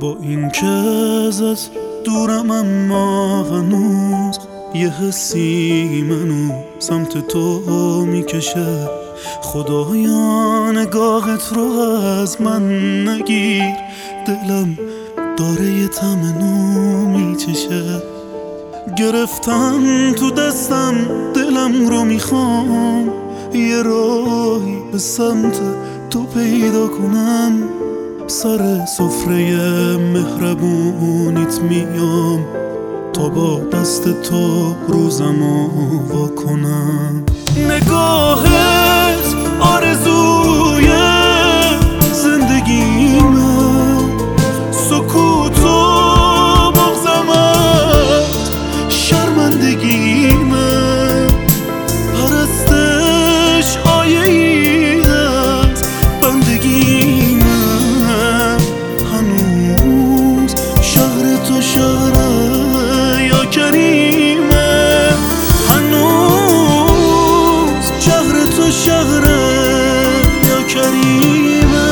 با این که ازت دورم اما هنوز یه حسی منو سمت تو میکشه. خدایا نگاهت رو از من نگیر، دلم داره یه طعم نو میچشه. گرفتم تو دستم دلم رو میخوام، یه راهی به سمت تو پیدا کنم. سر سفره مهربونیت میام تا با دست تو روزمو وا کنم. نگاهت آرزوی زندگیمه، سکوت و بغضمت شرمندگیمه. پرستش آیه‌ای از بندگیمه. هنوز شهر تو شهره یا کریمه، هنوز شهر تو شهره یا کریمه.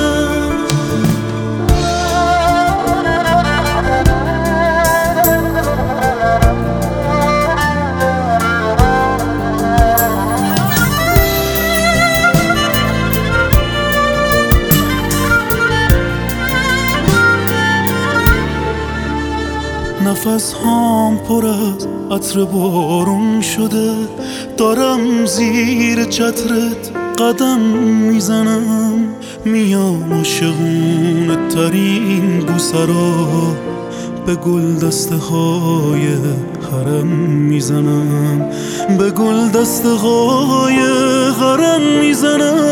نفس هام پر از عطر بارون شده، دارم زیر چترت قدم میزنم. میام عاشقونه ترین بوسه را به گل دسته های حرم میزنم، به گل دسته های حرم میزنم.